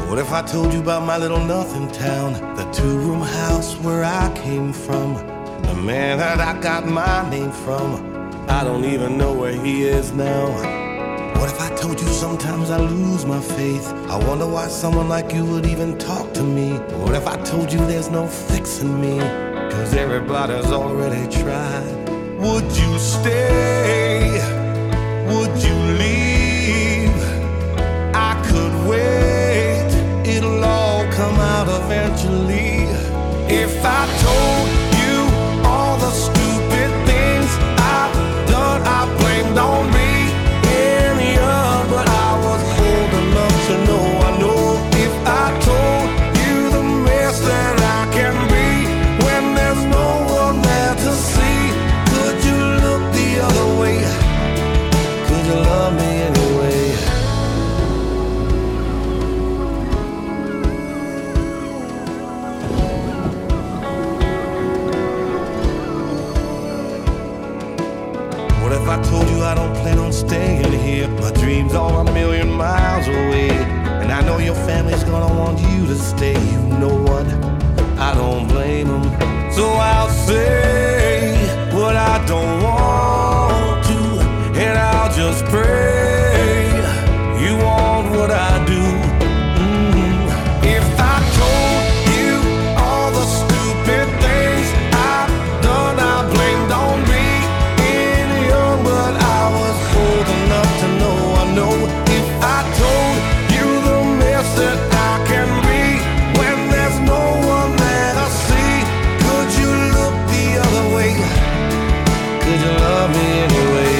What if I told you about my little nothing town, the two-room house where I came from, the man that I got my name from? I don't even know where he is now. What if I told you sometimes I lose my faith? I wonder why someone like you would even talk to me. What if I told you there's no fixing me, 'cause everybody's already tried? Would you stay? Would you leave? I could wait, it'll all come out eventually. If I told you all the stupid things I've done, I blamed on me. But I was old enough to know, I know. If I told you the mess that I can be when there's no one there to see, could you look the other way? Could you love me anyway? What if I told you I don't plan on staying here? My dreams are a million miles away, and I know your family's gonna want you to stay. You know what? I don't blame them. So I'll say what I don't want to, and I'll just pray you want what I do. If I told you all the stupid things I've done, I blamed on me. But I was old enough to know, I know. If I told you the mess that I can be when there's no one there to see, could you look the other way? Could you love me anyway?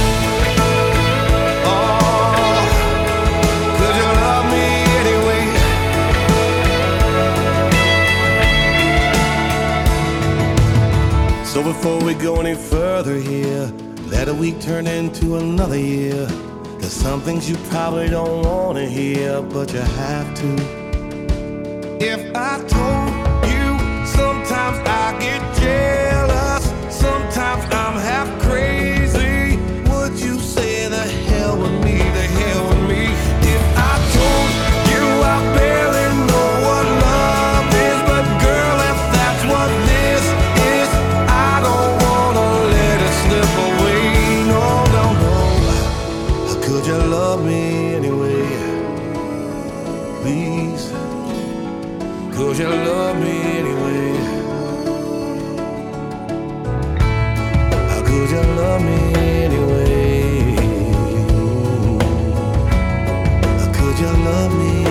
Oh, could you love me anyway? So before we go any further here, let a week turn into another year. There's some things you probably don't want to hear, but you have to. If I told you sometimes I get jealous, sometimes I'm half crazy, would you say the hell with me, the hell with me? If I told you I barely know what love is, but girl, if that's what this is, I don't wanna let it slip away. Could you love me anyway? Please, could you love me anyway? Could you love me anyway? Could you love me